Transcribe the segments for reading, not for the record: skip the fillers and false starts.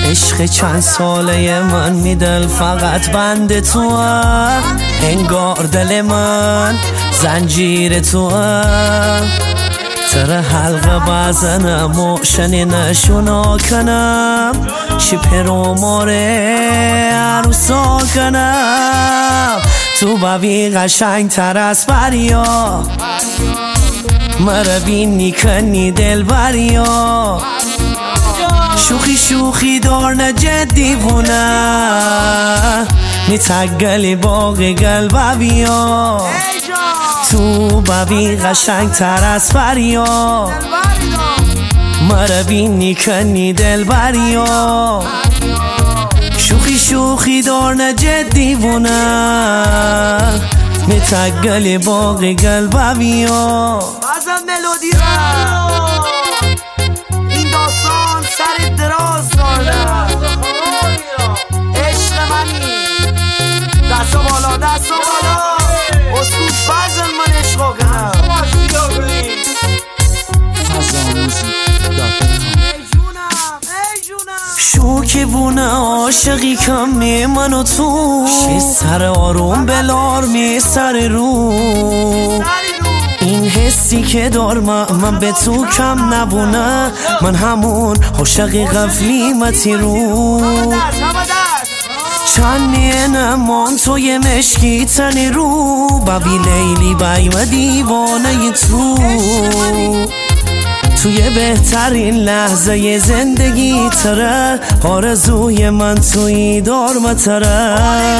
عشق چند ساله من میدل فقط بند تو، انگار دل من زنجیر تو. تر حلقه بزنم و شنی نشونا کنم، چی پرو ماره عروسا کنم. تو ببی قشنگ تر از بریا، مرا بینی کنی دل بریا. شوخی شوخی دار نه جدی بونه، میتگلی باقی قلب بیا. تو ببی قشنگ تر از بریا، مرا بینی کنی دل بریا. شوخی شوخی دار نه جدی بونه، میتگلی باقی قلب بیا. بازم ملودی را این داستان سر دراز داره. عشق منی دستو بالا دستو بالا، اسکوت بازم من عشقا کنم. شوکه بونه عاشقی کمی من و تو، شی سر آروم بلار می سر رو. این حسی که دارم من به تو کم نبونه، من همون عاشقی غفلی متی رو. چند نمان توی مشکی تنی رو، ببی لیلی بیم دیوانه تو. توی بهترین لحظه زندگی تره، آرزوی من توی دارم تره.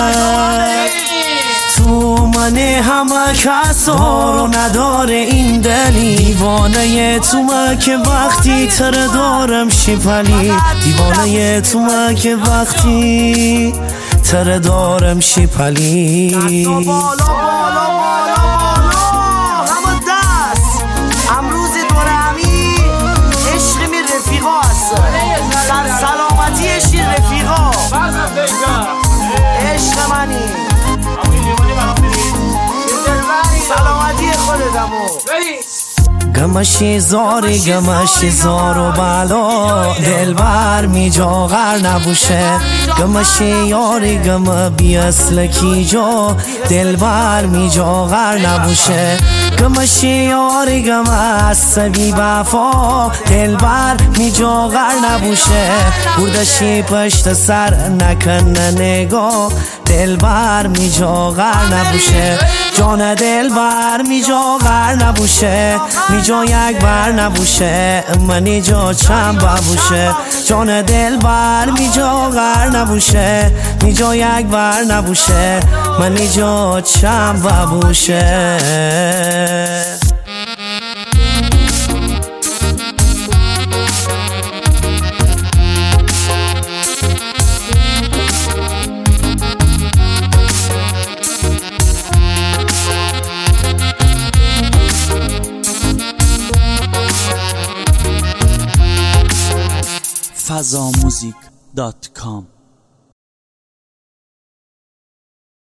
تو من همه کسا رو نداره این دلی، دیوانه تو من که وقتی تره دارم شیپلی. دیوانه تو من که وقتی تره دارم شیپلی. دستو بالا بالا بالا بالا همه دست. امروز دورمی عشق می رفیقا هست، سر سلامتی عشق رفیقا. عشق منی سلامتی خودتمو. گمشی زاری گمشی زار و بلا، دل بر می جا غر نبوشه. گمشی یاری گم بی اصل کی جا، دل بر می جا غر نبوشه. گمشی یاری گم از بی وفا، دل بر می جا غر نبوشه. بردشی پشت سر نکنه نگاه، دل بر می جا غر نبوشه. جان دل بر می جا غر نبوشه، می جا یک بر نبوشه، منی جا چند ببوشه. جان دل بر می جا غر نبوشه، می جا یک بر نبوشه، منی جا چند ببوشه. fazamuzik.com